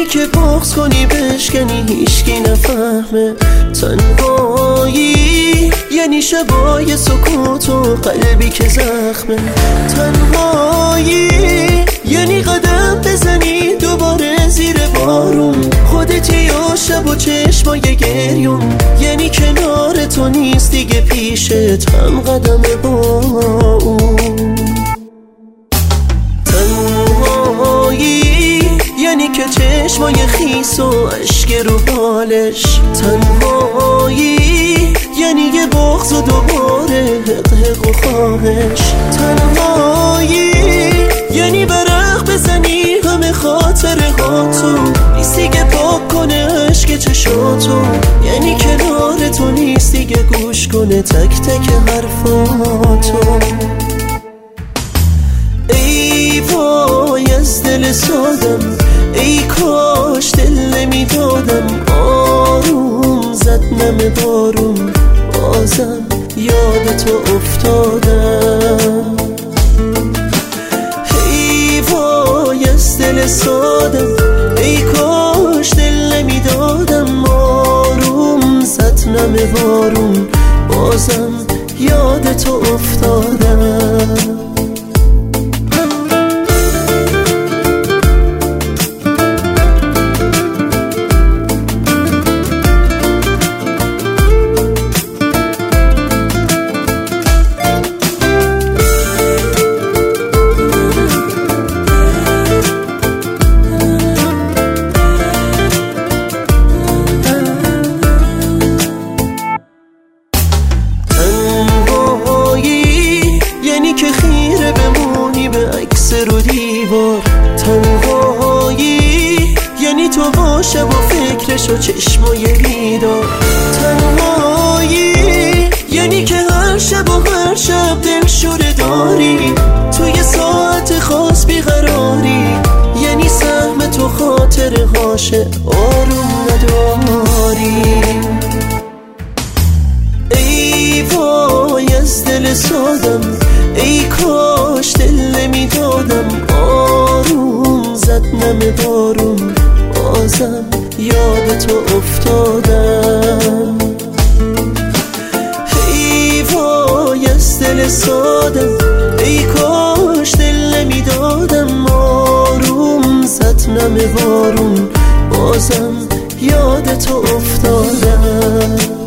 که بغض کنی بشکنی هیچکی نفهمه. تنهایی یعنی شبای سکوت و قلبی که زخمه. تنهایی یعنی قدم بزنی دوباره زیر بارون، خودتی و شب و چشمای گریون. یعنی کنار تو نیست دیگه پیشت هم قدم با اون. تنهایی یعنی که چشمای خیس و عشق رو بالش. تنهایی یعنی یه بغض و دوباره حق و خواهش. تنهایی یعنی برق بزنی همه خاطره ها تو نیست دیگه پاک کنه عشق چشاتو. یعنی کنار تو نیست دیگه گوش کنه تک تک حرفاتو. ای وای از دل سادم، ای کاش دل نمیدادم. آروم زد نم بارون، بازم یاد تو افتادم. ای وای از دل سادم، ای کاش دل نمیدادم. آروم زد نم بارون، بازم یاد تو افتادم. که خیره بمونی به عکس رو دیوار. تنهایی یعنی تو باشه با فکرش و چشمای بیدار. تنهایی یعنی که هر شب و هر شب دلشوره داری، توی ساعت خاص بیقراری. یعنی سهم تو خاطره هاشه آروم نداری. ای وای از دل سادم، ای کاش دل نمیدادم. آروم زد نم بارون، بازم یاد تو افتادم. ای وای از دل سادم، ای کاش دل نمیدادم. آروم زد نم بارون، بازم یاد تو افتادم.